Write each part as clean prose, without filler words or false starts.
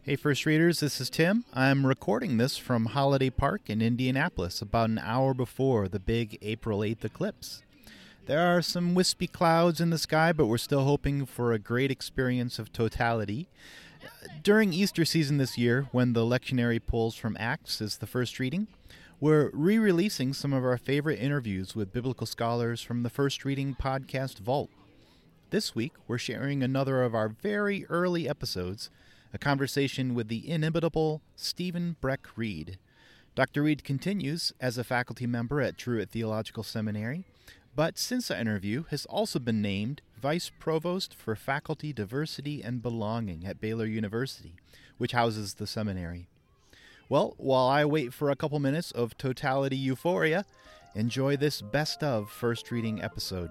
Hey, First Readers, this is Tim. I'm recording this from Holiday Park in Indianapolis about an hour before the big April 8th eclipse. There are some wispy clouds in the sky, but we're still hoping for a great experience of totality. During Easter season this year, when the lectionary pulls from Acts is the first reading, we're re-releasing some of our favorite interviews with biblical scholars from the First Reading podcast vault. This week, we're sharing another of our very early episodes, a conversation with the inimitable Stephen Breck Reed. Dr. Reed continues as a faculty member at Truett Theological Seminary, but since that interview has also been named Vice Provost for Faculty Diversity and Belonging at Baylor University, which houses the seminary. Well, while I wait for a couple minutes of totality euphoria, enjoy this best of First Reading episode.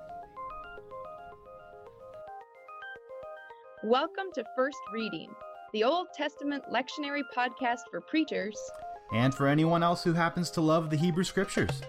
Welcome to First Reading, the Old Testament lectionary podcast for preachers. And for anyone else who happens to love the Hebrew Scriptures.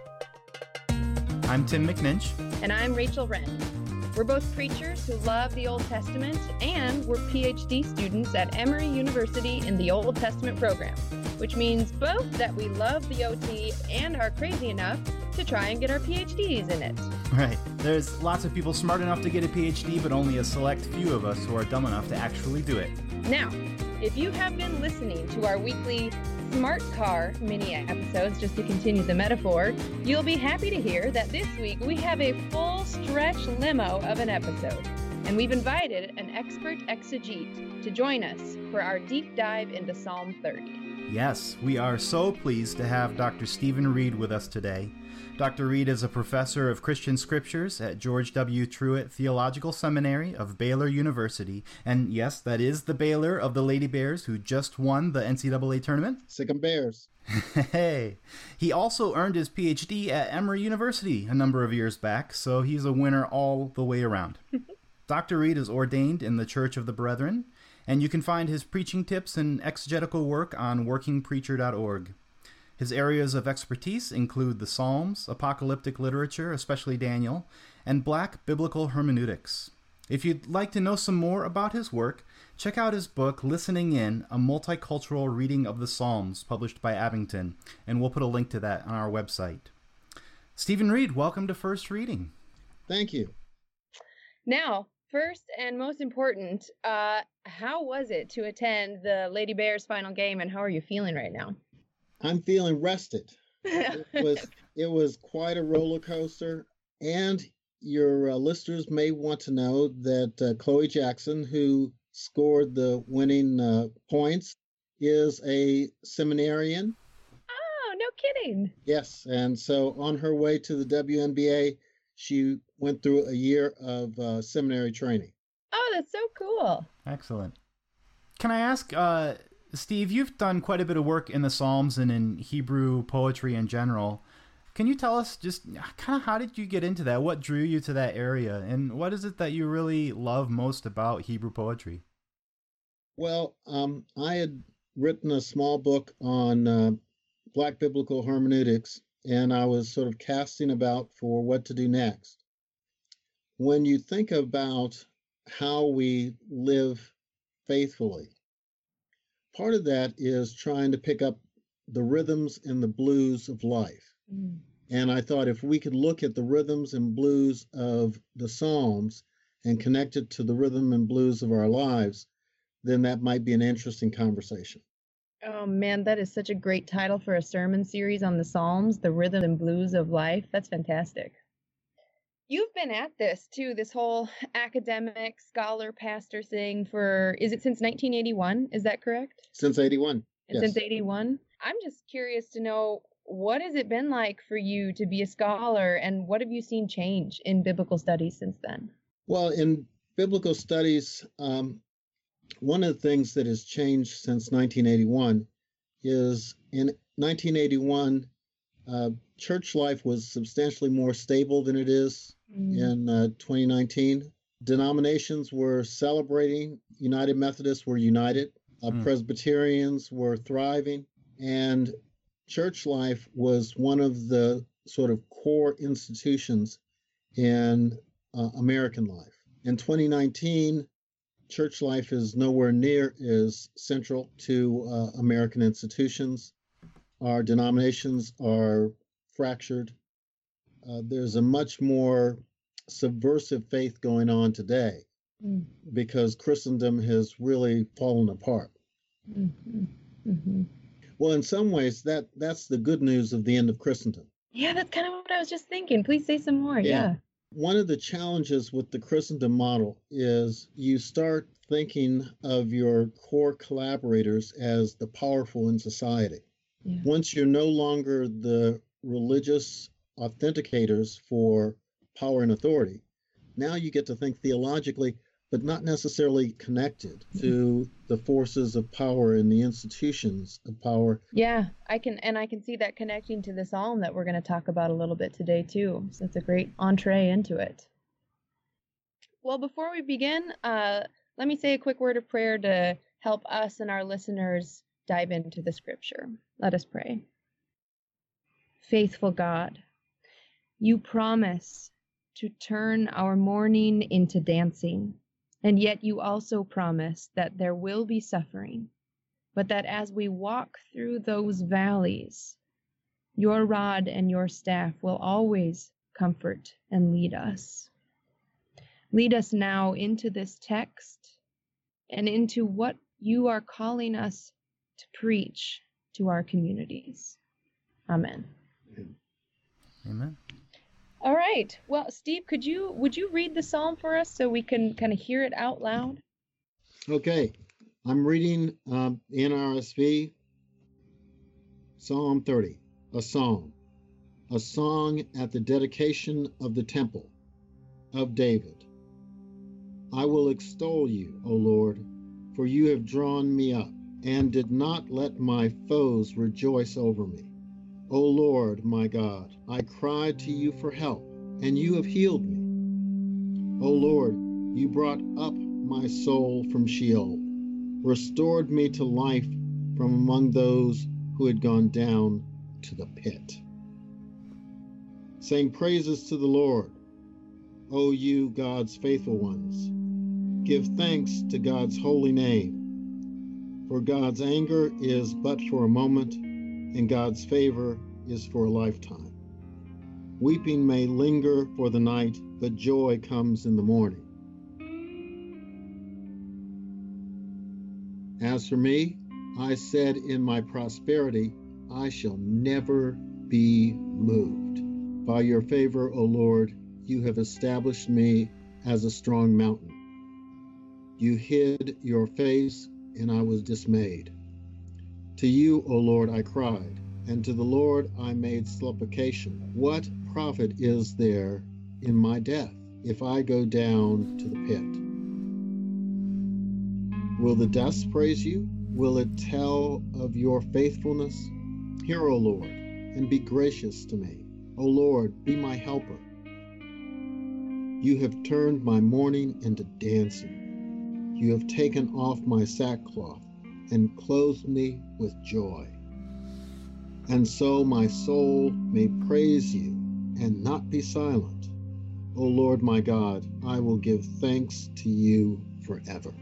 I'm Tim McNinch. And I'm Rachel Wren. We're both preachers who love the Old Testament, and we're PhD students at Emory University in the Old Testament program, which means both that we love the OT and are crazy enough to try and get our PhDs in it. Right. There's lots of people smart enough to get a PhD, but only a select few of us who are dumb enough to actually do it. Now, if you have been listening to our weekly Smart Car mini episodes, just to continue the metaphor, you'll be happy to hear that this week we have a full stretch limo of an episode, and we've invited an expert exegete to join us for our deep dive into Psalm 30. Yes, we are so pleased to have Dr. Stephen Reed with us today. Dr. Reed is a professor of Christian Scriptures at George W. Truett Theological Seminary of Baylor University. And yes, that is the Baylor of the Lady Bears who just won the NCAA tournament. Sick 'em Bears. Hey. He also earned his PhD at Emory University a number of years back, so he's a winner all the way around. Dr. Reed is ordained in the Church of the Brethren, and you can find his preaching tips and exegetical work on workingpreacher.org. His areas of expertise include the Psalms, apocalyptic literature, especially Daniel, and Black biblical hermeneutics. If you'd like to know some more about his work, check out his book, Listening In, A Multicultural Reading of the Psalms, published by Abington, and we'll put a link to that on our website. Stephen Reed, welcome to First Reading. Thank you. Now, first and most important, how was it to attend the Lady Bears final game, and how are you feeling right now? I'm feeling rested. It was quite a roller coaster, and your listeners may want to know that Chloe Jackson, who scored the winning points, is a seminarian. Oh, no kidding. Yes, and so on her way to the WNBA, she went through a year of seminary training. Oh, that's so cool. Excellent. Can I ask, Steve, you've done quite a bit of work in the Psalms and in Hebrew poetry in general. Can you tell us just kind of how did you get into that? What drew you to that area? And what is it that you really love most about Hebrew poetry? Well, I had written a small book on Black biblical hermeneutics, and I was sort of casting about for what to do next. When you think about how we live faithfully, part of that is trying to pick up the rhythms and the blues of life. And I thought if we could look at the rhythms and blues of the Psalms and connect it to the rhythm and blues of our lives, then that might be an interesting conversation. Oh, man, that is such a great title for a sermon series on the Psalms, the rhythm and blues of life. That's fantastic. You've been at this, too, this whole academic, scholar, pastor thing for, is it since 1981? Is that correct? Since 81. Yes. Since 81? I'm just curious to know, what has it been like for you to be a scholar, and what have you seen change in biblical studies since then? Well, in biblical studies, one of the things that has changed since 1981 is in 1981, church life was substantially more stable than it is in 2019. Denominations were celebrating. United Methodists were united. Presbyterians were thriving. And church life was one of the sort of core institutions in American life. In 2019, church life is nowhere near as central to American institutions. Our denominations are fractured. There's a much more subversive faith going on today because Christendom has really fallen apart. Mm-hmm. Mm-hmm. Well, in some ways, that's the good news of the end of Christendom. Yeah, that's kind of what I was just thinking. Please say some more. Yeah. One of the challenges with the Christendom model is you start thinking of your core collaborators as the powerful in society. Yeah. Once you're no longer the religious authenticators for power and authority, now you get to think theologically, but not necessarily connected to the forces of power and the institutions of power. Yeah, I can see that connecting to the psalm that we're going to talk about a little bit today too. So it's a great entree into it. Well, before we begin, let me say a quick word of prayer to help us and our listeners dive into the scripture. Let us pray. Faithful God, you promise to turn our mourning into dancing. And yet you also promise that there will be suffering, but that as we walk through those valleys, your rod and your staff will always comfort and lead us. Lead us now into this text and into what you are calling us to preach to our communities. Amen. Amen. All right. Well, Steve, would you read the psalm for us so we can kind of hear it out loud? Okay. I'm reading NRSV, Psalm 30, a song at the dedication of the temple of David. I will extol you, O Lord, for you have drawn me up and did not let my foes rejoice over me. O Lord, my God, I cried to you for help, and you have healed me. O Lord, you brought up my soul from Sheol, restored me to life from among those who had gone down to the pit. Sing praises to the Lord, O you, God's faithful ones. Give thanks to God's holy name, for God's anger is but for a moment, and God's favor is for a lifetime. Weeping may linger for the night, but joy comes in the morning. As for me, I said in my prosperity, I shall never be moved. By your favor, O Lord, you have established me as a strong mountain. You hid your face, and I was dismayed. To you, O Lord, I cried, and to the Lord I made supplication. What profit is there in my death if I go down to the pit? Will the dust praise you? Will it tell of your faithfulness? Hear, O Lord, and be gracious to me. O Lord, be my helper. You have turned my mourning into dancing. You have taken off my sackcloth and clothed me with joy. And so my soul may praise you and not be silent. O Lord my God, I will give thanks to you forever.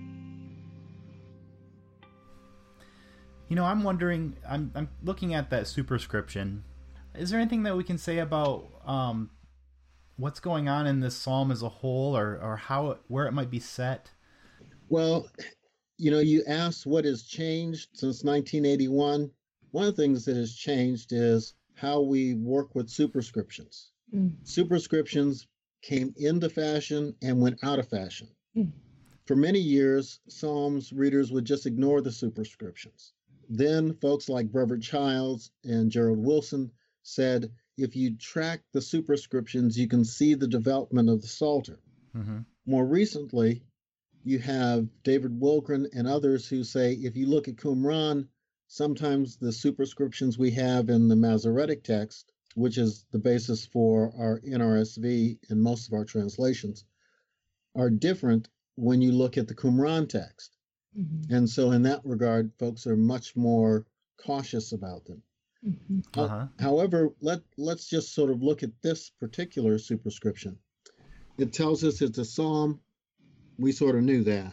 You know, I'm wondering, I'm looking at that superscription. Is there anything that we can say about what's going on in this psalm as a whole, or where it might be set? Well, you know, you asked what has changed since 1981. One of the things that has changed is how we work with superscriptions. Superscriptions came into fashion and went out of fashion. For many years, Psalms readers would just ignore the superscriptions. Then folks like Brevard Childs and Gerald Wilson said, if you track the superscriptions, you can see the development of the Psalter. Mm-hmm. More recently, you have David Wilgren and others who say, if you look at Qumran, sometimes the superscriptions we have in the Masoretic text, which is the basis for our NRSV and most of our translations, are different when you look at the Qumran text. Mm-hmm. And so in that regard, folks are much more cautious about them. Mm-hmm. However, let's just sort of look at this particular superscription. It tells us it's a psalm we sort of knew that.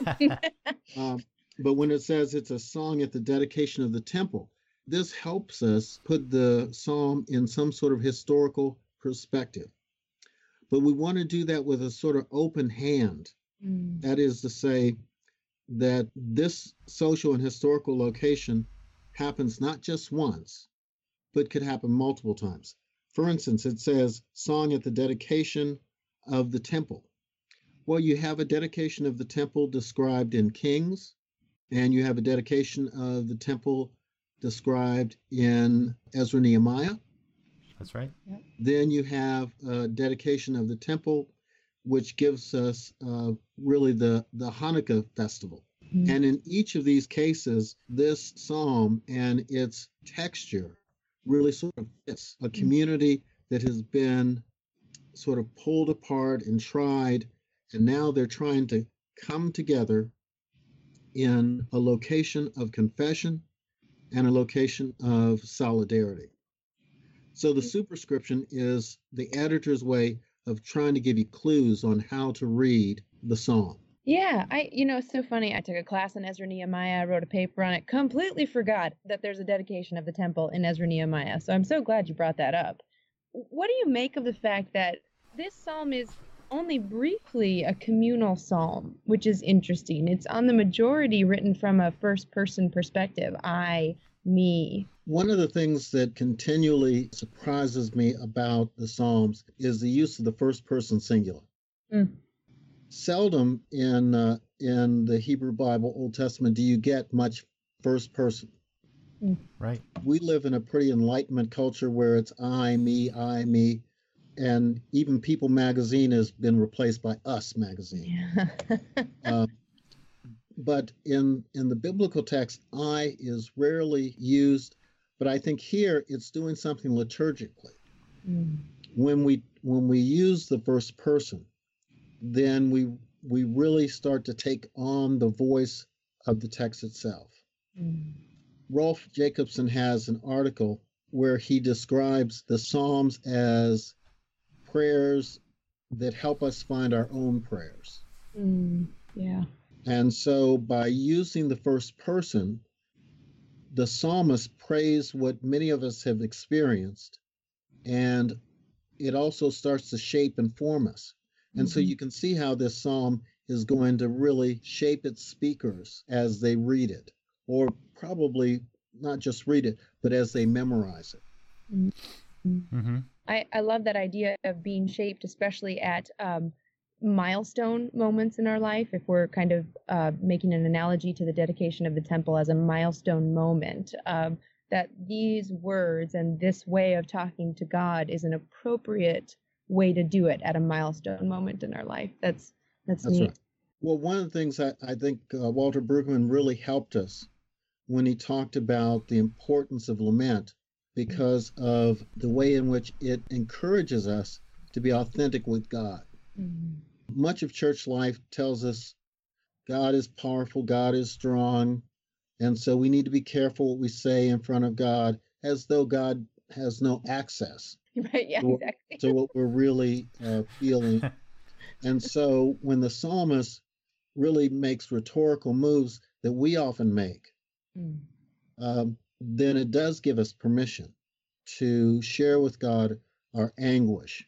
But when it says it's a song at the dedication of the temple, this helps us put the psalm in some sort of historical perspective. But we want to do that with a sort of open hand. That is to say that this social and historical location happens not just once, but could happen multiple times. For instance, it says song at the dedication of the temple. Well, you have a dedication of the temple described in Kings, and you have a dedication of the temple described in Ezra Nehemiah. That's right. Yep. Then you have a dedication of the temple, which gives us really the Hanukkah festival. And in each of these cases, this psalm and its texture really sort of fits a community that has been sort of pulled apart and tried, and now they're trying to come together in a location of confession and a location of solidarity. So the superscription is the editor's way of trying to give you clues on how to read the psalm. Yeah, it's so funny. I took a class on Ezra Nehemiah. I wrote a paper on it. Completely forgot that there's a dedication of the temple in Ezra Nehemiah. So I'm so glad you brought that up. What do you make of the fact that this psalm is only briefly a communal psalm, which is interesting? It's on the majority written from a first-person perspective. I, me. One of the things that continually surprises me about the Psalms is the use of the first-person singular. Seldom in the Hebrew Bible, Old Testament, do you get much first person. Right. We live in a pretty Enlightenment culture where it's I, me, and even People magazine has been replaced by Us magazine. Yeah. But in the biblical text, I is rarely used, but I think here it's doing something liturgically. When we use the first person, then we really start to take on the voice of the text itself. Rolf Jacobson has an article where he describes the Psalms as prayers that help us find our own prayers. Yeah. And so by using the first person, the psalmist prays what many of us have experienced, and it also starts to shape and form us. And so you can see how this psalm is going to really shape its speakers as they read it, or probably not just read it, but as they memorize it. I love that idea of being shaped, especially at milestone moments in our life. If we're kind of making an analogy to the dedication of the temple as a milestone moment, that these words and this way of talking to God is an appropriate way to do it at a milestone moment in our life. That's neat. Right. Well, one of the things I think Walter Brueggemann really helped us when he talked about the importance of lament, because of the way in which it encourages us to be authentic with God. Much of church life tells us God is powerful, God is strong, and so we need to be careful what we say in front of God, as though God has no access. Right, yeah, exactly. So what we're really feeling. And so when the psalmist really makes rhetorical moves that we often make, then it does give us permission to share with God our anguish.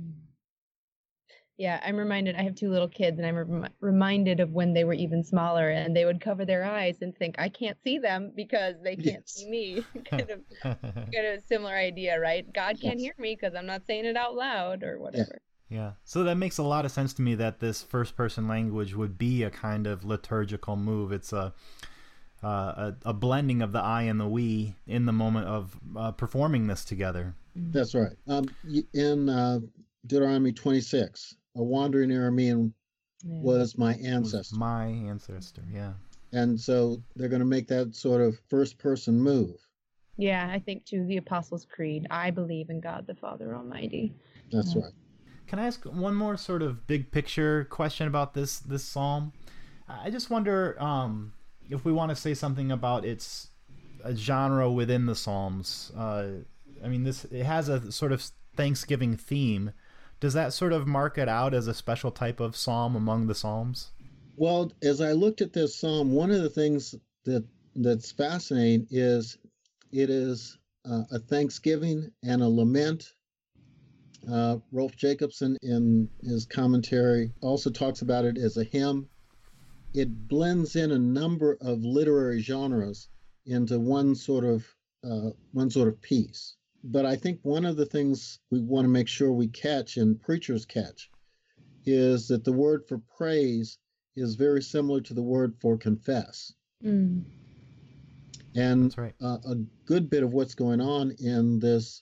Yeah, I'm reminded, I have two little kids, and I'm reminded of when they were even smaller, and they would cover their eyes and think, I can't see them because they can't see me. kind of a similar idea, right? God can't hear me because I'm not saying it out loud or whatever. Yeah. So that makes a lot of sense to me that this first person language would be a kind of liturgical move. It's a blending of the I and the we in the moment of performing this together. That's right. In Deuteronomy 26, a wandering Aramean was my ancestor. My ancestor, yeah. And so they're going to make that sort of first person move. Yeah, I think too, the Apostles' Creed, I believe in God the Father Almighty. That's right. Can I ask one more sort of big picture question about this psalm? I just wonder if we want to say something about its a genre within the Psalms. I mean, it has a sort of Thanksgiving theme Does that sort of mark it out as a special type of psalm among the psalms? Well, as I looked at this psalm, one of the things that's fascinating is it is a thanksgiving and a lament. Rolf Jacobson, in his commentary, also talks about it as a hymn. It blends in a number of literary genres into one sort of piece. But I think one of the things we want to make sure we catch and preachers catch is that the word for praise is very similar to the word for confess. Mm. And That's right. A good bit of what's going on in this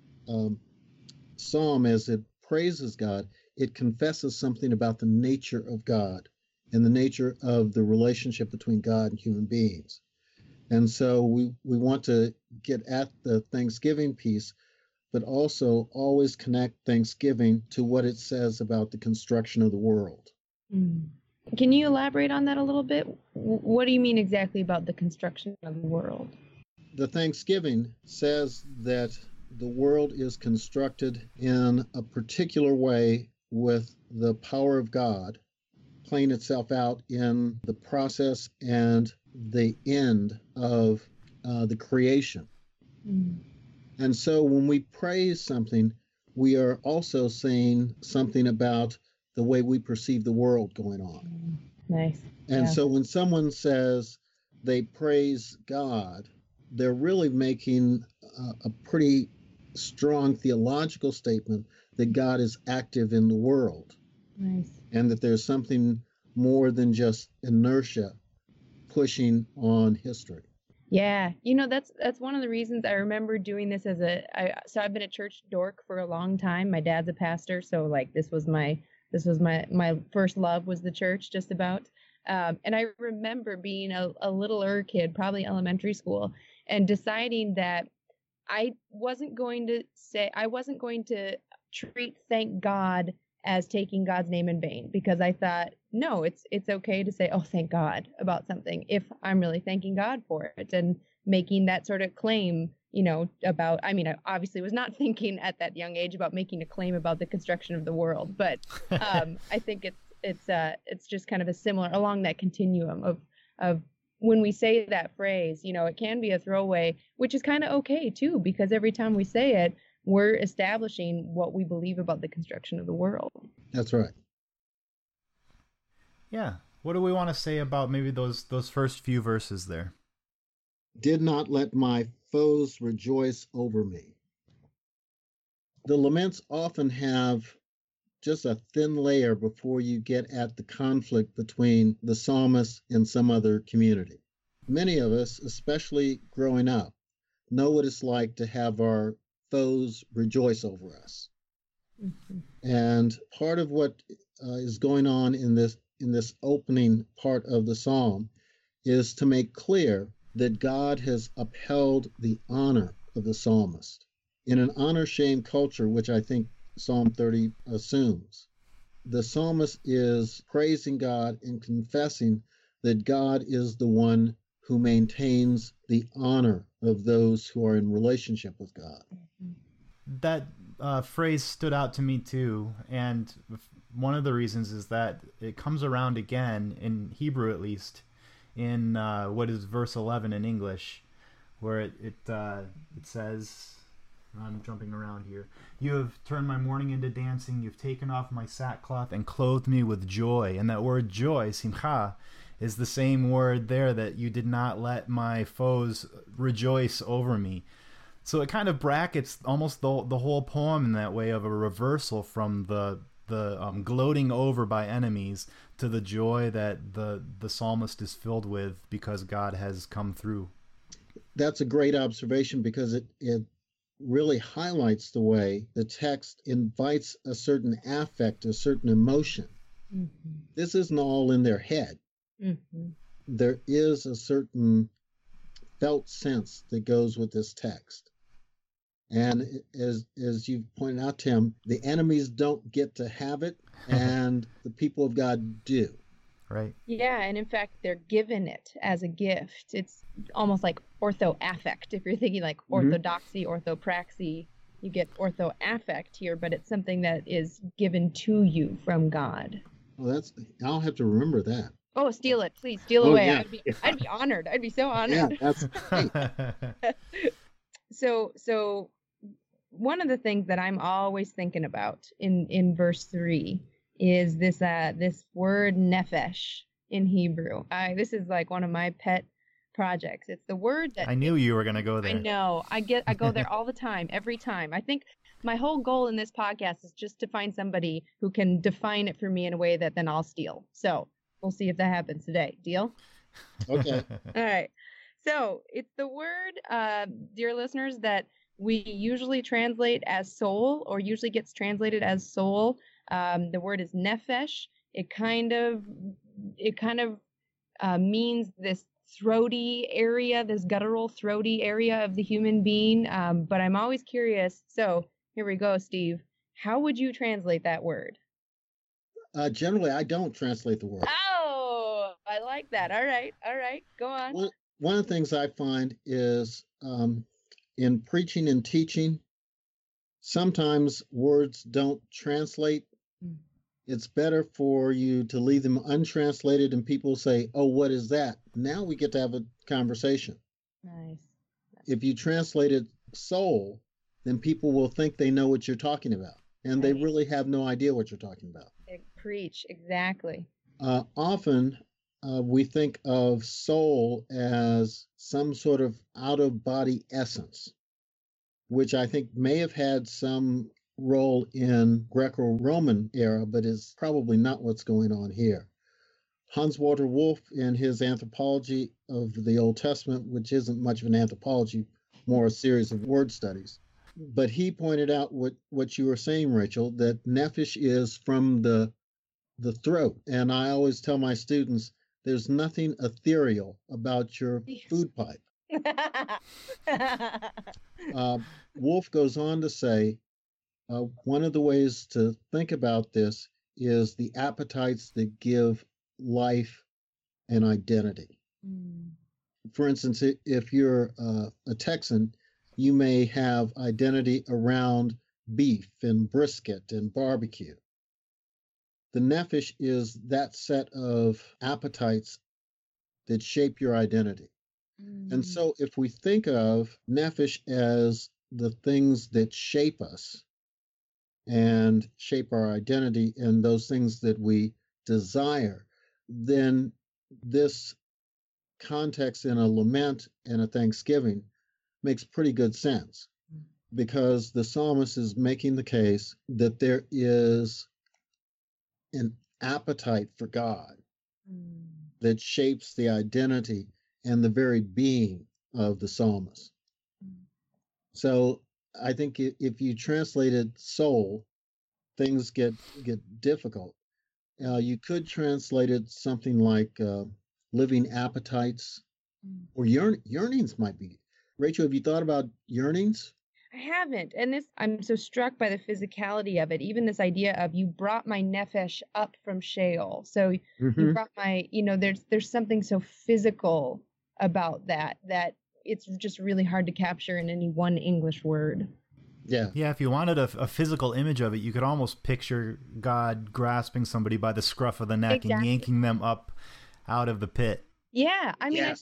psalm as it praises God, it confesses something about the nature of God and the nature of the relationship between God and human beings. And so we want to get at the Thanksgiving piece, but also always connect Thanksgiving to what it says about the construction of the world. Mm. Can you elaborate on that a little bit? What do you mean exactly about the construction of the world? The Thanksgiving says that the world is constructed in a particular way with the power of God playing itself out in the process and the end of the creation. Mm. And so when we praise something, we are also saying something about the way we perceive the world going on. Nice. And so when someone says they praise God, they're really making a pretty strong theological statement that God is active in the world. Nice. And that there's something more than just inertia pushing on history. Yeah, that's one of the reasons I remember doing this so I've been a church dork for a long time. My dad's a pastor, so like this was my first love was the church, just about. And I remember being a littler kid, probably elementary school, and deciding that I wasn't going to treat thank God as taking God's name in vain, because I thought, no, it's okay to say, oh, thank God about something if I'm really thanking God for it, and making that sort of claim, about, I obviously was not thinking at that young age about making a claim about the construction of the world, but I think it's just kind of a similar, along that continuum of when we say that phrase, it can be a throwaway, which is kind of okay too, because every time we say it, we're establishing what we believe about the construction of the world. That's right. Yeah. What do we want to say about maybe those first few verses there? Did not let my foes rejoice over me. The laments often have just a thin layer before you get at the conflict between the psalmist and some other community. Many of us, especially growing up, know what it's like to have our foes rejoice over us. Mm-hmm. And part of what is going on in this opening part of the psalm is to make clear that God has upheld the honor of the psalmist. In an honor-shame culture, which I think Psalm 30 assumes, the psalmist is praising God and confessing that God is the one who maintains the honor of those who are in relationship with God. That phrase stood out to me too, and one of the reasons is that it comes around again, in Hebrew at least, in what is verse 11 in English, where it says, I'm jumping around here, you have turned my mourning into dancing, you've taken off my sackcloth and clothed me with joy. And that word joy, simcha, is the same word there, that you did not let my foes rejoice over me. So it kind of brackets almost the whole poem in that way, of a reversal from the gloating over by enemies to the joy that the psalmist is filled with because God has come through. That's a great observation, because it really highlights the way the text invites a certain affect, a certain emotion. Mm-hmm. This isn't all in their head. Mm-hmm. There is a certain felt sense that goes with this text. And as you pointed out, Tim, the enemies don't get to have it, and the people of God do. Right. Yeah, and in fact, they're given it as a gift. It's almost like orthoaffect, if you're thinking like orthodoxy, orthopraxy, you get orthoaffect here, but it's something that is given to you from God. Well, I'll have to remember that. Oh, steal it, please, steal away. Yeah. I'd be honored. I'd be so honored. Yeah, that's great. So one of the things that I'm always thinking about in verse 3 is this word nephesh in Hebrew. This is like one of my pet projects. It's the word that I knew you were going to go there. I know. I go there all the time, every time. I think my whole goal in this podcast is just to find somebody who can define it for me in a way that then I'll steal. So we'll see if that happens today. Deal? Okay. All right. So it's the word, dear listeners, that we usually translate as soul, or usually gets translated as soul. The word is nephesh. It kind of means this throaty area, this guttural throaty area of the human being. But I'm always curious. So here we go, Steve. How would you translate that word? Generally, I don't translate the word. Oh, I like that. All right. Go on. One of the things I find is in preaching and teaching, sometimes words don't translate. It's better for you to leave them untranslated and people say, oh, what is that? Now we get to have a conversation. Nice. If you translated soul, then people will think they know what you're talking about. And they really have no idea what you're talking about. Preach, exactly. Often we think of soul as some sort of out-of-body essence, which I think may have had some role in Greco-Roman era, but is probably not what's going on here. Hans Walter Wolff, in his Anthropology of the Old Testament, which isn't much of an anthropology, more a series of word studies, but he pointed out what you were saying, Rachel, that nephesh is from the throat. And I always tell my students, there's nothing ethereal about your food pipe. Wolff goes on to say, one of the ways to think about this is the appetites that give life and identity. For instance, if you're a Texan, you may have identity around beef and brisket and barbecue. The nephesh is that set of appetites that shape your identity. And so if we think of nephesh as the things that shape us and shape our identity and those things that we desire, then this context in a lament and a thanksgiving makes pretty good sense, because the psalmist is making the case that there is an appetite for God that shapes the identity and the very being of the psalmist. So I think if you translated soul, things get difficult. You could translate it something like living appetites, or yearnings might be. Rachel, have you thought about yearnings? I haven't. And I'm so struck by the physicality of it. Even this idea of you brought my nephesh up from Sheol. So you brought my, there's something so physical about that it's just really hard to capture in any one English word. Yeah. Yeah, if you wanted a physical image of it, you could almost picture God grasping somebody by the scruff of the neck and yanking them up out of the pit. Yeah, I mean, yes.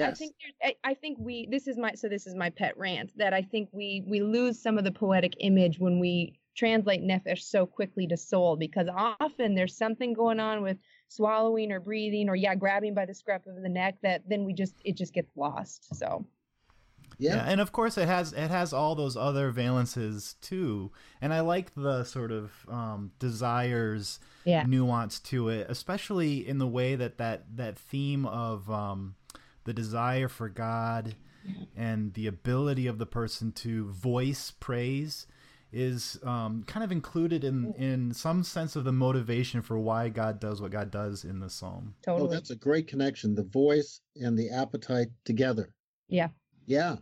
I think this is my pet rant, that I think we lose some of the poetic image when we translate nephesh so quickly to soul, because often there's something going on with swallowing or breathing or grabbing by the scruff of the neck that then it just gets lost. So yeah, and of course it has all those other valences too, and I like the sort of desires nuance to it, especially in the way that theme of the desire for God and the ability of the person to voice praise is kind of included in some sense of the motivation for why God does what God does in the psalm. Totally. Oh, that's a great connection. The voice and the appetite together. Yeah. Yeah.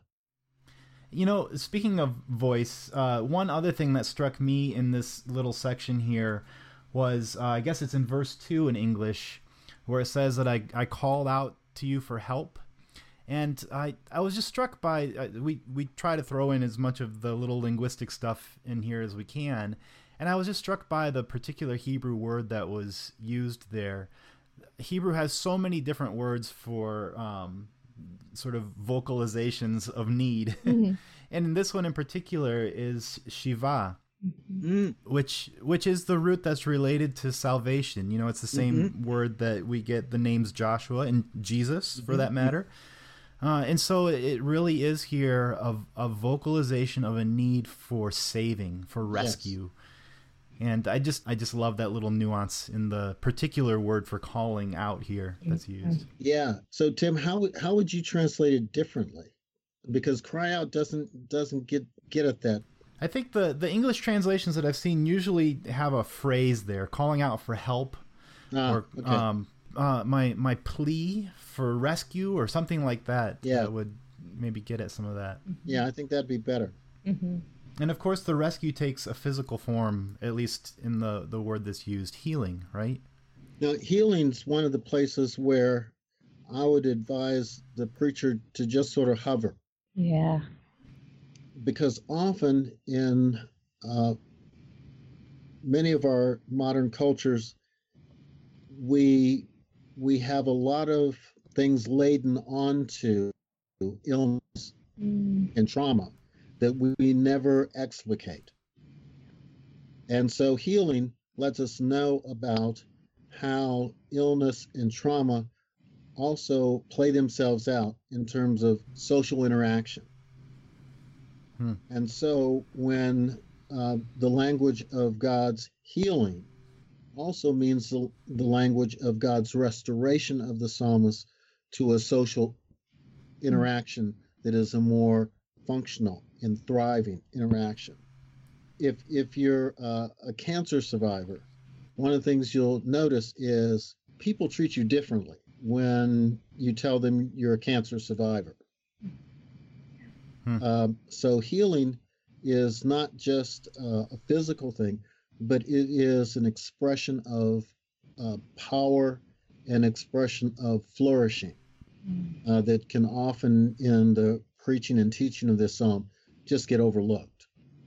Speaking of voice, one other thing that struck me in this little section here was, I guess it's in verse 2 in English, where it says that I called out to you for help. And I was just struck by, we try to throw in as much of the little linguistic stuff in here as we can. And I was just struck by the particular Hebrew word that was used there. Hebrew has so many different words for sort of vocalizations of need. Mm-hmm. And in this one in particular is Shiva, mm-hmm. which is the root that's related to salvation. You know, it's the same mm-hmm. word that we get the names Joshua and Jesus, mm-hmm. for that matter. And so it really is here a vocalization of a need for saving, for rescue. Yes. And I just love that little nuance in the particular word for calling out here that's used. Yeah. So Tim, how would you translate it differently? Because cry out doesn't get at that. I think the English translations that I've seen usually have a phrase there, calling out for help, or okay. My plea for rescue or something like that. Yeah. That would maybe get at some of that. Yeah, I think that'd be better. Mm-hmm. And of course, the rescue takes a physical form, at least in the word that's used, healing, right? Now, healing's one of the places where I would advise the preacher to just sort of hover. Yeah. Because often in many of our modern cultures, we have a lot of things laden onto illness and trauma that we never explicate. And so healing lets us know about how illness and trauma also play themselves out in terms of social interaction. And so when the language of God's healing also means the language of God's restoration of the psalmist to a social interaction that is a more functional and thriving interaction. If you're a cancer survivor, one of the things you'll notice is people treat you differently when you tell them you're a cancer survivor. So healing is not just a physical thing, but it is an expression of power, an expression of flourishing that can often, in the preaching and teaching of this psalm, just get overlooked.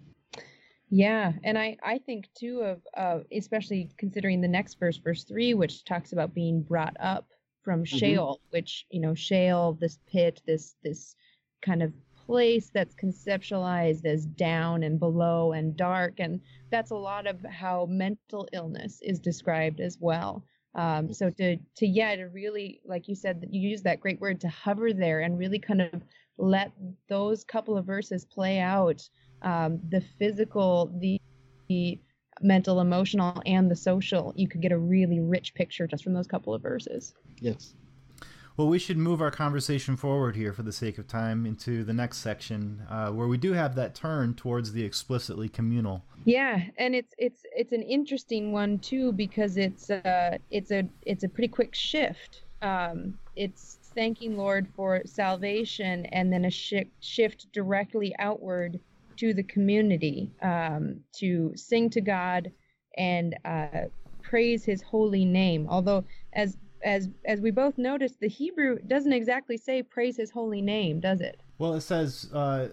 Yeah, and I think too of especially considering the next verse 3, which talks about being brought up from Sheol, which, you know, Sheol, this pit, this kind of place that's conceptualized as down and below and dark, and that's a lot of how mental illness is described as well. So to really, like you said, you use that great word, to hover there and really kind of let those couple of verses play out, the physical, the mental, emotional, and the social. You could get a really rich picture just from those couple of verses. Yes. Well, we should move our conversation forward here for the sake of time into the next section, where we do have that turn towards the explicitly communal. Yeah, and it's an interesting one too, because it's a pretty quick shift. It's thanking Lord for salvation, and then a shift directly outward to the community, to sing to God and praise His holy name. Although, as we both noticed, the Hebrew doesn't exactly say praise His holy name, does it? Well, it says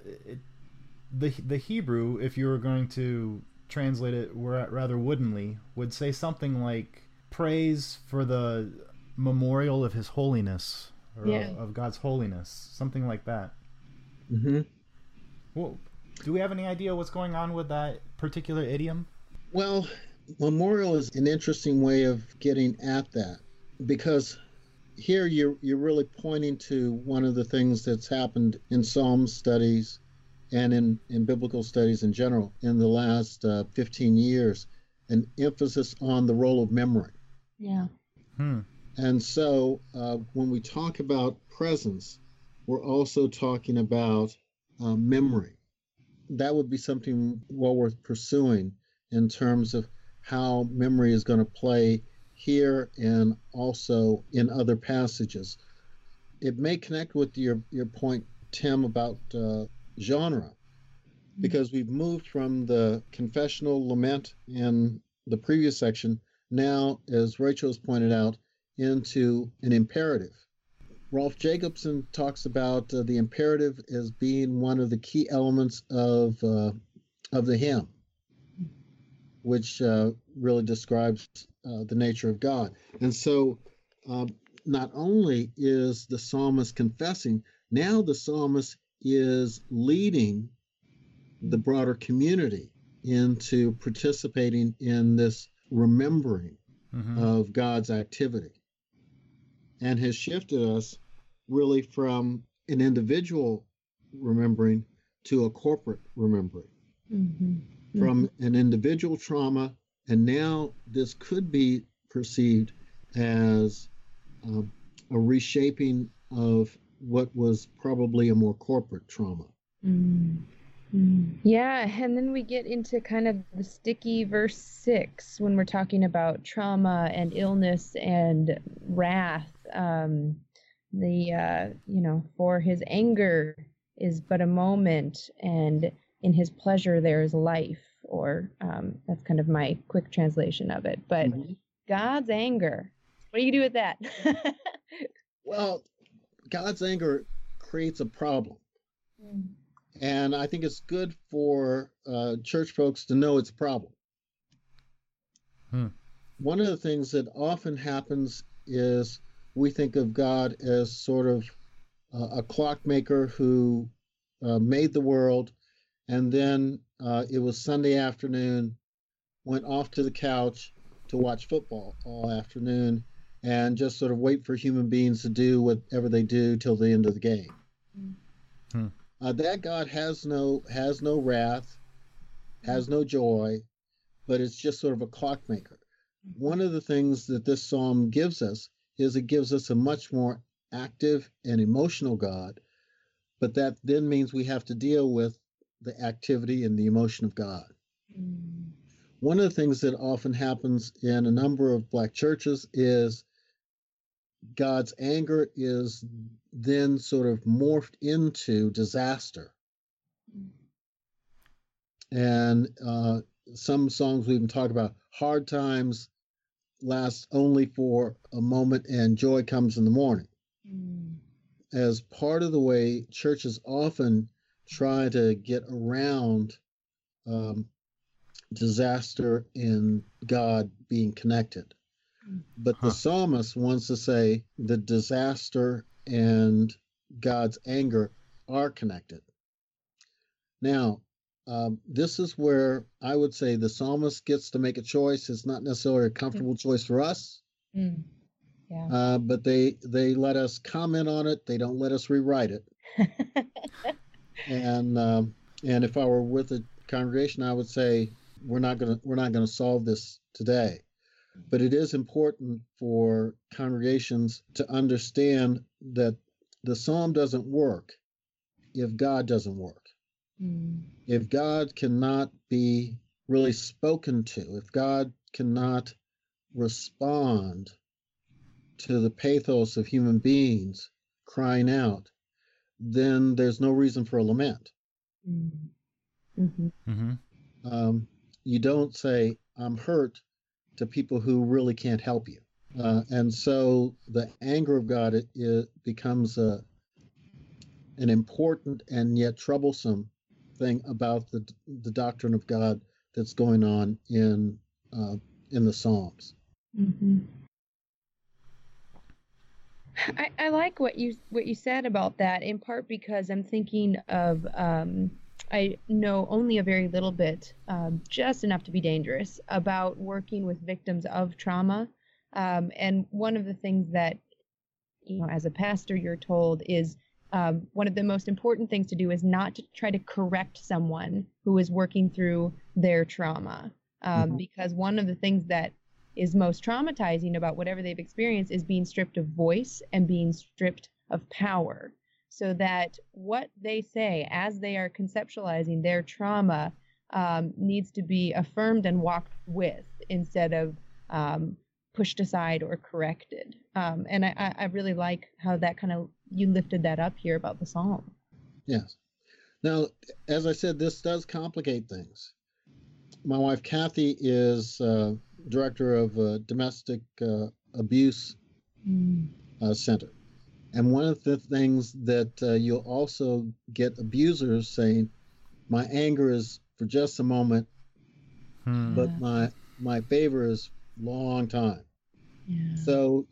the Hebrew, if you were going to translate it rather woodenly, would say something like praise for the memorial of His holiness, or of God's holiness, something like that. Mm-hmm. Well, do we have any idea what's going on with that particular idiom? Well, memorial is an interesting way of getting at that, because here you're really pointing to one of the things that's happened in Psalm studies and in biblical studies in general in the last 15 years, an emphasis on the role of memory. Yeah. And so when we talk about presence, we're also talking about memory. That would be something well worth pursuing in terms of how memory is going to play here and also in other passages. It may connect with your point, Tim, about genre, because we've moved from the confessional lament in the previous section now, as Rachel has pointed out, into an imperative. Rolf Jacobson talks about the imperative as being one of the key elements of the hymn, which really describes the nature of God. And so, not only is the psalmist confessing, now the psalmist is leading the broader community into participating in this remembering of God's activity, and has shifted us really from an individual remembering to a corporate remembering, from an individual trauma, and now this could be perceived as a reshaping of what was probably a more corporate trauma. Yeah, and then we get into kind of the sticky verse 6 when we're talking about trauma and illness and wrath. For his anger is but a moment, and in his pleasure there is life, or that's kind of my quick translation of it. But God's anger, what do you do with that? Well, God's anger creates a problem. And I think it's good for church folks to know it's a problem. One of the things that often happens is we think of God as sort of a clockmaker who made the world, and then it was Sunday afternoon, went off to the couch to watch football all afternoon, and just sort of wait for human beings to do whatever they do till the end of the game. That God has no wrath, has no joy, but it's just sort of a clockmaker. One of the things that this psalm gives us is it gives us a much more active and emotional God, but that then means we have to deal with the activity and the emotion of God. One of the things that often happens in a number of Black churches is God's anger is then sort of morphed into disaster. And some songs we even talk about hard times last only for a moment and joy comes in the morning. As part of the way churches often try to get around disaster and God being connected. But the psalmist wants to say the disaster and God's anger are connected. Now, this is where I would say the psalmist gets to make a choice. It's not necessarily a comfortable choice for us, but they let us comment on it. They don't let us rewrite it. And if I were with a congregation, I would say we're not gonna solve this today. But it is important for congregations to understand that the psalm doesn't work if God doesn't work. If God cannot be really spoken to, if God cannot respond to the pathos of human beings crying out, then there's no reason for a lament. You don't say, I'm hurt, to people who really can't help you. And so the anger of God it becomes an important and yet troublesome thing about the doctrine of God that's going on in the Psalms. I like what you said about that, in part because I'm thinking of I know only a very little bit, just enough to be dangerous, about working with victims of trauma. And one of the things that, as a pastor, you're told is one of the most important things to do is not to try to correct someone who is working through their trauma. Because one of the things that is most traumatizing about whatever they've experienced is being stripped of voice and being stripped of power. So that what they say as they are conceptualizing their trauma needs to be affirmed and walked with instead of pushed aside or corrected. And I really like how that you lifted that up here about the psalm. Yes. Now, as I said, this does complicate things. My wife, Kathy, is director of a domestic abuse center. And one of the things that you'll also get abusers saying, my anger is for just a moment, but Hmm. my favor is long time. Yeah. So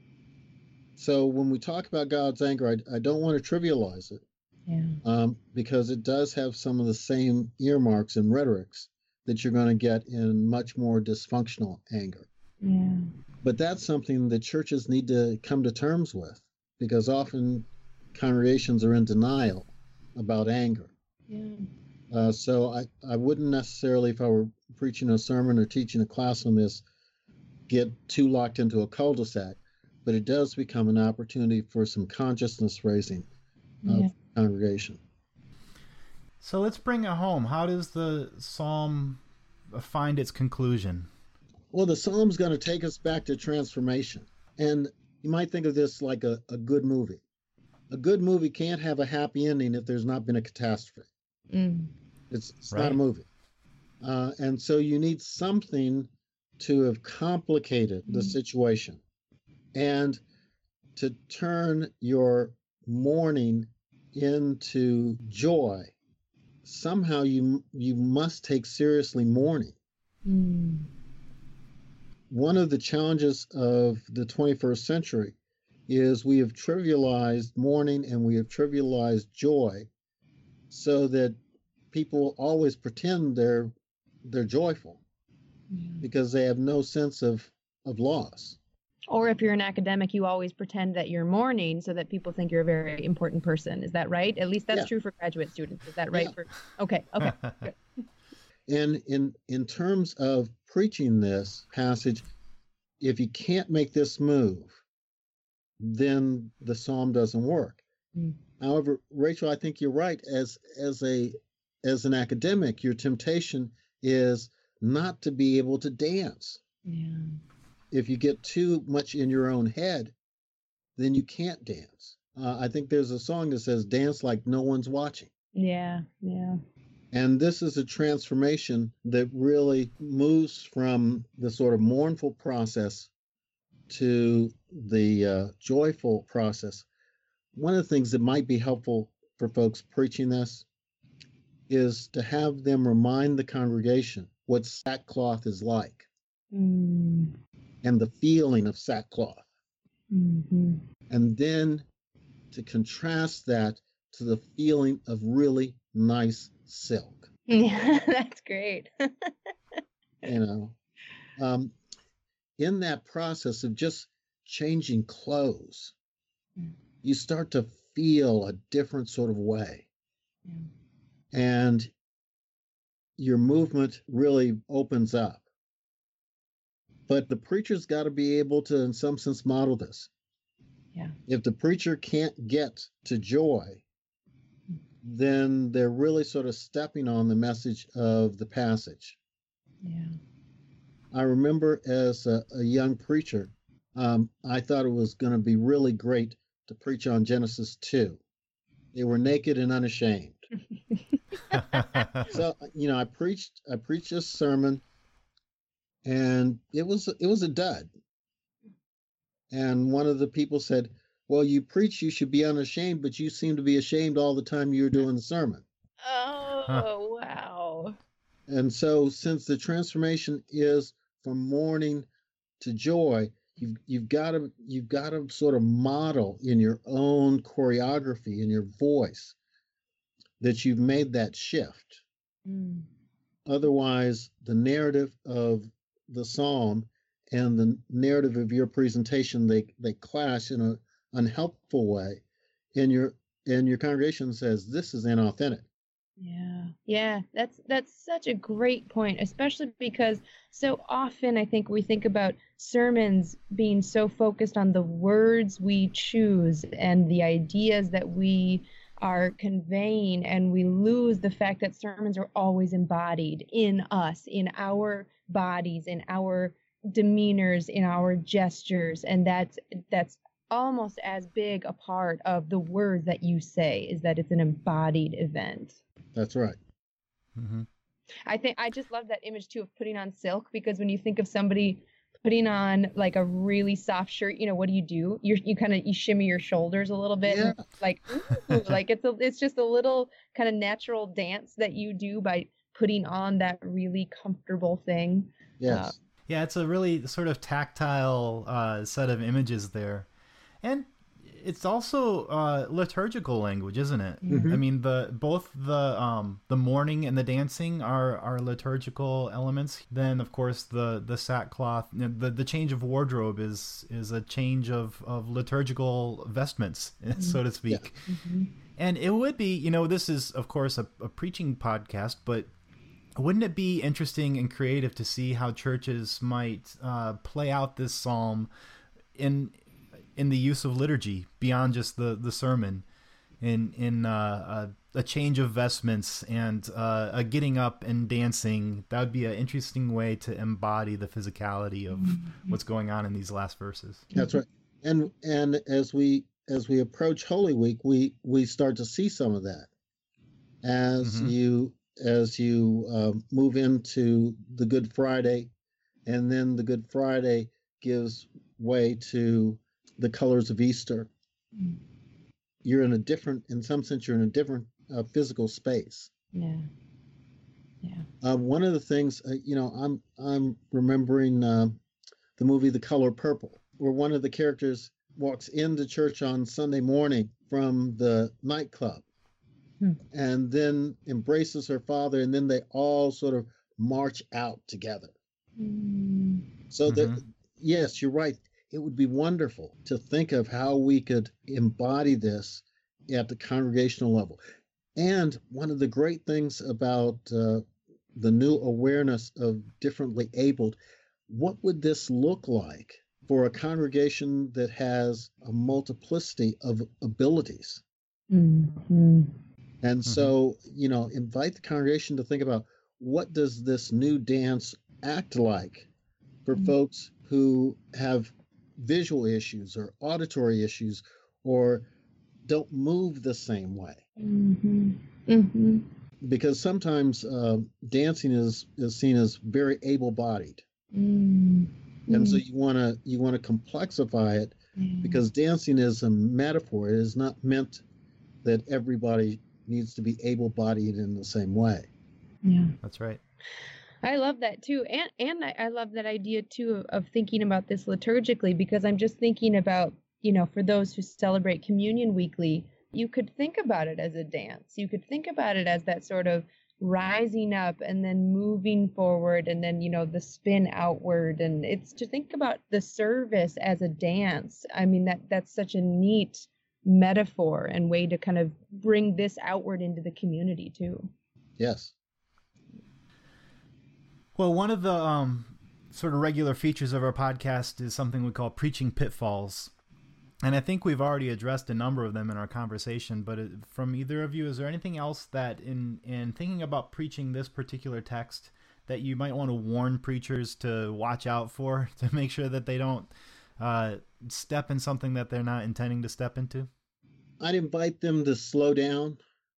so when we talk about God's anger, I don't want to trivialize it, Yeah. because it does have some of the same earmarks and rhetorics that you're going to get in much more dysfunctional anger. Yeah. But that's something that churches need to come to terms with, because often congregations are in denial about anger. Yeah. So I wouldn't necessarily, if I were preaching a sermon or teaching a class on this, get too locked into a cul-de-sac, but it does become an opportunity for some consciousness raising Yeah. of the congregation. So let's bring it home. How does the psalm find its conclusion? Well, the Psalm's going to take us back to transformation. And you might think of this like a good movie. A good movie can't have a happy ending if there's not been a catastrophe. Mm. It's not a Right. movie. And so you need something to have complicated the situation and to turn your mourning into joy. Somehow you must take seriously mourning. Mm. One of the challenges of the 21st century is we have trivialized mourning and we have trivialized joy so that people always pretend they're joyful because they have no sense of loss. Or if you're an academic, you always pretend that you're mourning so that people think you're a very important person. Is that right? At least that's Yeah. true for graduate students. Is that right? Yeah. Okay. Good. And in terms of preaching this passage, if you can't make this move, then the psalm doesn't work. Mm. However, Rachel, I think you're right. As an academic, your temptation is not to be able to dance. Yeah. If you get too much in your own head, then you can't dance. I think there's a song that says, dance like no one's watching. Yeah. Yeah. And this is a transformation that really moves from the sort of mournful process to the joyful process. One of the things that might be helpful for folks preaching this is to have them remind the congregation what sackcloth is like Mm. and the feeling of sackcloth. Mm-hmm. And then to contrast that to the feeling of really nice silk. Yeah, that's great. You know, in that process of just changing clothes, you start to feel a different sort of way. Yeah. And your movement really opens up. But the preacher's got to be able to, in some sense, model this. Yeah. If the preacher can't get to joy, then they're really sort of stepping on the message of the passage. Yeah. I remember as a young preacher, I thought it was going to be really great to preach on Genesis 2. They were naked and unashamed. So, I preached this sermon, and it was a dud. And one of the people said, well, you preach you should be unashamed, but you seem to be ashamed all the time you're doing the sermon. Oh, wow. And so since the transformation is from mourning to joy, you've got to sort of model in your own choreography, in your voice, that you've made that shift. Mm. Otherwise, the narrative of the psalm and the narrative of your presentation, they clash in an unhelpful way, and your congregation says this is inauthentic. Yeah. Yeah, that's such a great point, especially because so often I think we think about sermons being so focused on the words we choose and the ideas that we are conveying, and we lose the fact that sermons are always embodied in us, in our bodies, in our demeanors, in our gestures, and that's almost as big a part of the words that you say, is that it's an embodied event. That's right. Mm-hmm. I think I just love that image too of putting on silk, because when you think of somebody putting on like a really soft shirt, what do? You kind of, you shimmy your shoulders a little bit, Yeah. and it's like, ooh, like it's just a little kind of natural dance that you do by putting on that really comfortable thing. Yes. Yeah, it's a really sort of tactile set of images there. And it's also liturgical language, isn't it? Mhm. I mean, both the mourning and the dancing are liturgical elements. Then, of course, the sackcloth, the change of wardrobe is a change of liturgical vestments, so to speak. Yeah. Mm-hmm. And it would be, this is, of course, a preaching podcast, but wouldn't it be interesting and creative to see how churches might play out this psalm in the use of liturgy beyond just the sermon, in a change of vestments and a getting up and dancing? That would be an interesting way to embody the physicality of what's going on in these last verses. That's right. And as we approach Holy Week, we start to see some of that as you move into the Good Friday, and then the Good Friday gives way to the colors of Easter. You're in some sense, you're in a different physical space. Yeah. Yeah. One of the things, I'm remembering the movie The Color Purple, where one of the characters walks into church on Sunday morning from the nightclub and then embraces her father, and then they all sort of march out together. So yes, you're right. It would be wonderful to think of how we could embody this at the congregational level. And one of the great things about the new awareness of differently abled, what would this look like for a congregation that has a multiplicity of abilities? And so, invite the congregation to think about, what does this new dance act like for folks who have visual issues or auditory issues or don't move the same way? Because sometimes dancing is seen as very able-bodied. And so you want to complexify it, because dancing is a metaphor. It is not meant that everybody needs to be able-bodied in the same way. Yeah, that's right. I love that too, and I love that idea too of thinking about this liturgically, because I'm just thinking about, for those who celebrate communion weekly, you could think about it as a dance. You could think about it as that sort of rising up and then moving forward, and then the spin outward, and it's to think about the service as a dance. I mean, that's such a neat metaphor and way to kind of bring this outward into the community too. Yes. Well, one of the sort of regular features of our podcast is something we call preaching pitfalls. And I think we've already addressed a number of them in our conversation, but from either of you, is there anything else that in thinking about preaching this particular text that you might want to warn preachers to watch out for, to make sure that they don't step in something that they're not intending to step into? I'd invite them to slow down.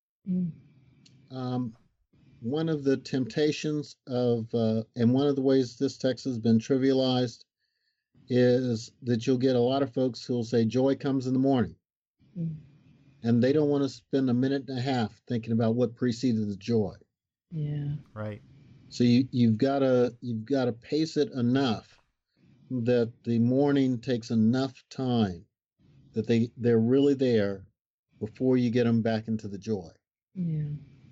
One of the temptations of, and one of the ways this text has been trivialized, is that you'll get a lot of folks who will say joy comes in the morning. And they don't want to spend a minute and a half thinking about what preceded the joy. Yeah. Right. So you've got to pace it enough that the morning takes enough time that they're really there before you get them back into the joy. Yeah.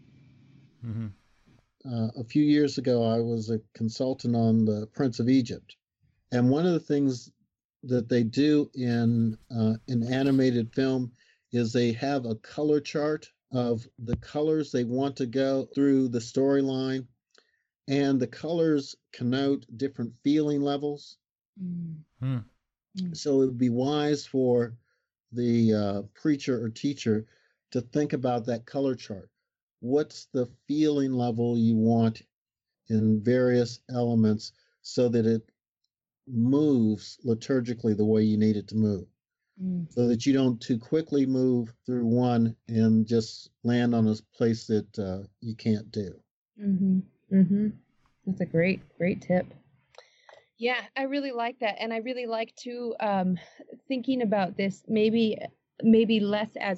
A few years ago, I was a consultant on the Prince of Egypt. And one of the things that they do in animated film is they have a color chart of the colors they want to go through the storyline, and the colors connote different feeling levels. So it would be wise for the preacher or teacher to think about that color chart. What's the feeling level you want in various elements so that it moves liturgically the way you need it to move, so that you don't too quickly move through one and just land on a place that you can't do. That's a great tip. Yeah, I really like that. And I really like to thinking about this maybe less as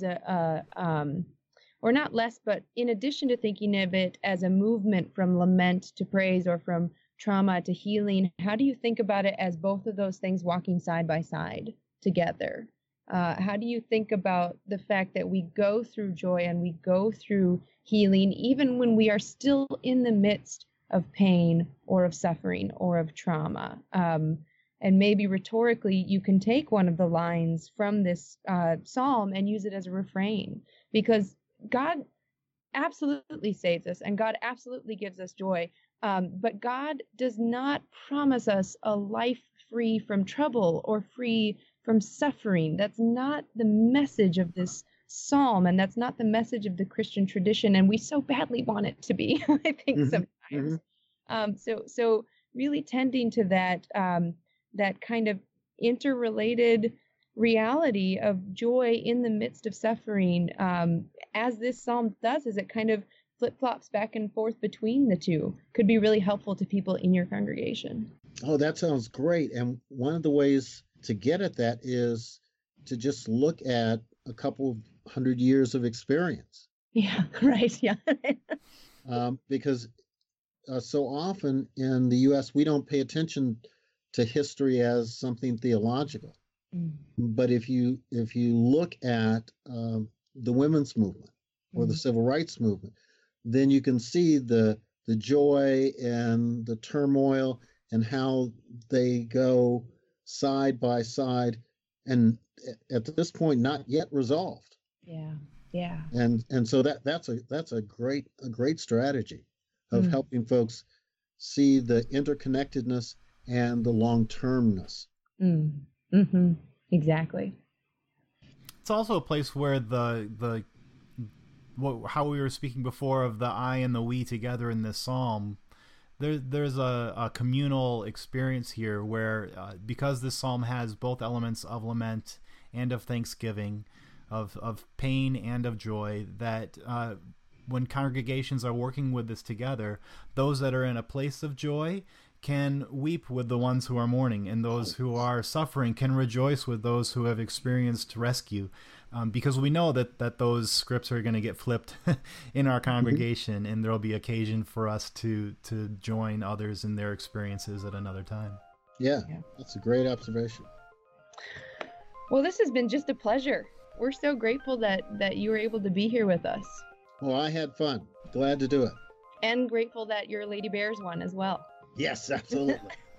or not less, but in addition to thinking of it as a movement from lament to praise or from trauma to healing, how do you think about it as both of those things walking side by side together? How do you think about the fact that we go through joy and we go through healing, even when we are still in the midst of pain or of suffering or of trauma? And maybe rhetorically, you can take one of the lines from this psalm and use it as a refrain, because God absolutely saves us and God absolutely gives us joy. But God does not promise us a life free from trouble or free from suffering. That's not the message of this psalm, and that's not the message of the Christian tradition. And we so badly want it to be, I think, sometimes. So really tending to that that kind of interrelated reality of joy in the midst of suffering, as this psalm does, is it kind of flip-flops back and forth between the two, could be really helpful to people in your congregation. Oh, that sounds great. And one of the ways to get at that is to just look at a couple of 100 years of experience. Yeah, right. Yeah. Because so often in the U.S., we don't pay attention to history as something theological. But if you look at the women's movement or the civil rights movement, then you can see the joy and the turmoil and how they go side by side, and at this point not yet resolved. Yeah. And so that's a great strategy of helping folks see the interconnectedness and the long-termness. Exactly. It's also a place where how we were speaking before of the I and the we together in this psalm, there's a communal experience here where because this psalm has both elements of lament and of thanksgiving, of pain and of joy, that when congregations are working with this together, those that are in a place of joy can weep with the ones who are mourning, and those who are suffering can rejoice with those who have experienced rescue, because we know that those scripts are going to get flipped in our congregation, and there'll be occasion for us to join others in their experiences at another time. Yeah, that's a great observation. Well, this has been just a pleasure. We're so grateful that you were able to be here with us. Well, I had fun. Glad to do it. And grateful that your Lady Bears won as well. Yes, absolutely.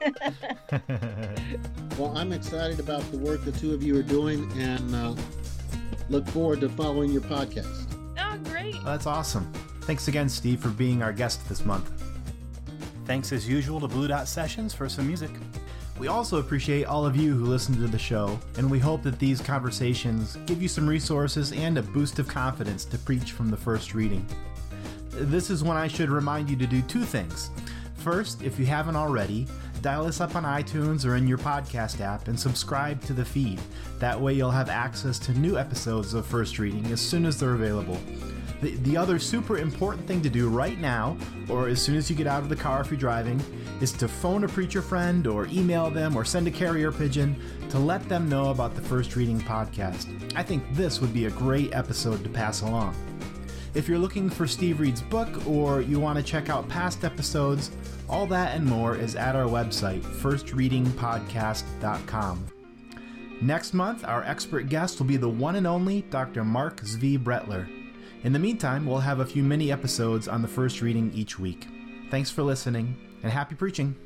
Well, I'm excited about the work the two of you are doing, and look forward to following your podcast. Oh, great. Well, that's awesome. Thanks again, Steve, for being our guest this month. Thanks as usual to Blue Dot Sessions for some music. We also appreciate all of you who listen to the show, and we hope that these conversations give you some resources and a boost of confidence to preach from the first reading. This is when I should remind you to do two things. First, if you haven't already, dial us up on iTunes or in your podcast app and subscribe to the feed. That way you'll have access to new episodes of First Reading as soon as they're available. The other super important thing to do right now, or as soon as you get out of the car if you're driving, is to phone a preacher friend or email them or send a carrier pigeon to let them know about the First Reading podcast. I think this would be a great episode to pass along. If you're looking for Steve Reed's book or you want to check out past episodes, all that and more is at our website, firstreadingpodcast.com. Next month, our expert guest will be the one and only Dr. Mark Zvi Bretler. In the meantime, we'll have a few mini episodes on the First Reading each week. Thanks for listening, and happy preaching!